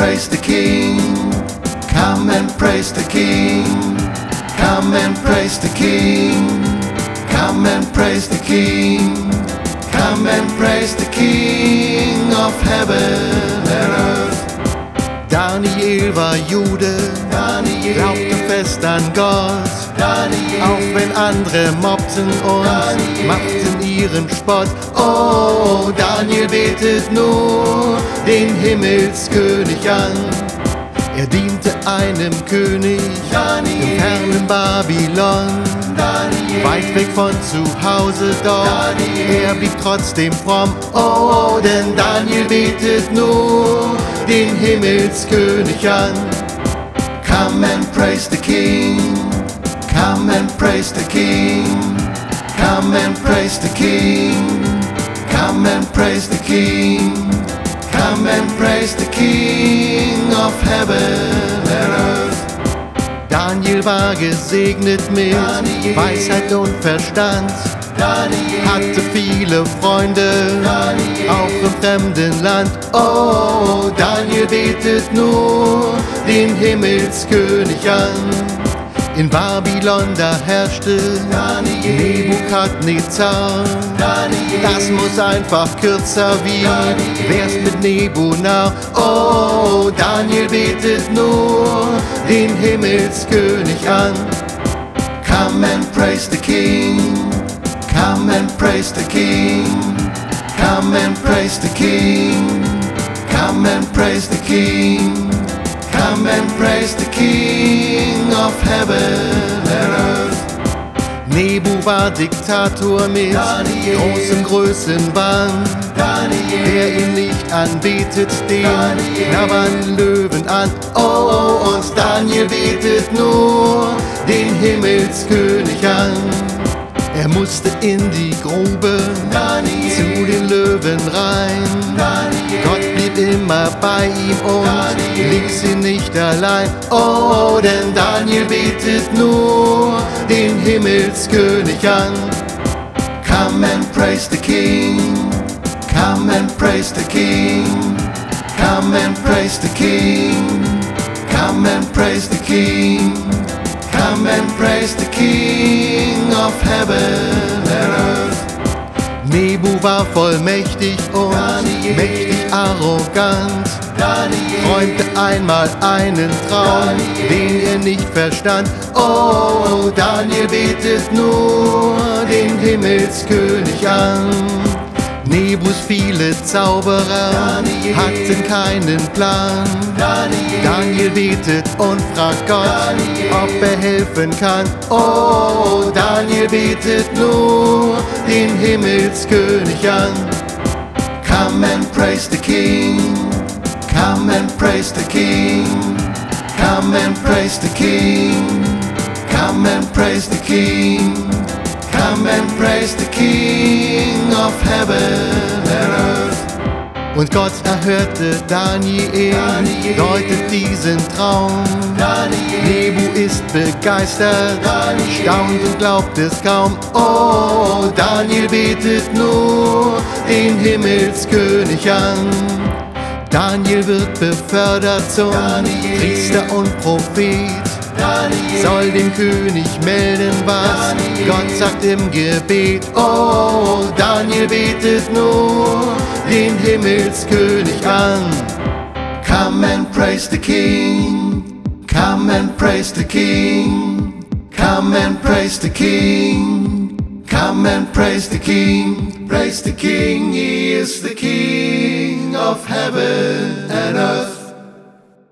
praise the King. Come and praise the King. Come and praise the King. Come and praise the King. Come and praise the King of heaven and earth. Daniel war Jude, glaubte fest an Gott, auch wenn andere mobbten und machten ihren Spott. Oh, Daniel betet nur den Himmelskönig an. Er diente einem König im fernen Babylon, weit weg von zu Hause, doch er blieb trotzdem fromm. Oh, denn Daniel betet nur den Himmelskönig an. Come and praise the King. Come and praise the King. Come and praise the King. Come and praise the King. Come and praise the King of heaven and earth. Daniel war gesegnet mit Weisheit und Verstand, hatte viele Freunde, auch im fremden Land. Oh, Daniel betet nur den Himmelskönig an. In Babylon, da herrschte Nebukadnezar. Das muss einfach kürzer wie wär's mit Nebunah. Oh, Daniel betet nur den Himmelskönig an. Come and praise the King. Come and praise the King. Come and praise the King. Come and praise the King. Come and praise the King of heaven and earth. Nebu war Diktator mit großem Größenwahn. Wer ihn nicht anbetet, den knabbern Löwen an. Oh, und Daniel betet nur den Himmelskönig an. Er musste in die Grube zu den Löwen rein. Gott blieb immer bei ihm und ließ ihn nicht allein. Oh, denn Daniel betet nur den Himmelskönig an. Come and praise the King. Come and praise the King. Come and praise the King. Come and praise the King. Come and praise the King of heaven and earth. Nebu war vollmächtig und mächtig arrogant, träumte einmal einen Traum, den er nicht verstand. Oh, Daniel betet nur den Himmelskönig an. Nebus viele Zauberer hatten keinen Plan. Daniel betet und fragt Gott, ob er helfen kann. Oh, Daniel betet nur den Himmelskönig an. Come and praise the King. Come and praise the King. Come and praise the King. Come and praise the King. Come and praise the King of heaven and earth. Und Gott erhörte Daniel, deutet diesen Traum. Nebu ist begeistert, staunt und glaubt es kaum. Oh, Daniel betet nur den Himmelskönig an. Daniel wird befördert zum Priester und Prophet. Soll dem König melden, was Gott sagt im Gebet. Oh, Daniel betet nur den Himmelskönig an. Come and praise the King. Come and praise the King. Come and praise the King. Come and praise the King. Praise the King, He is the King of heaven and earth.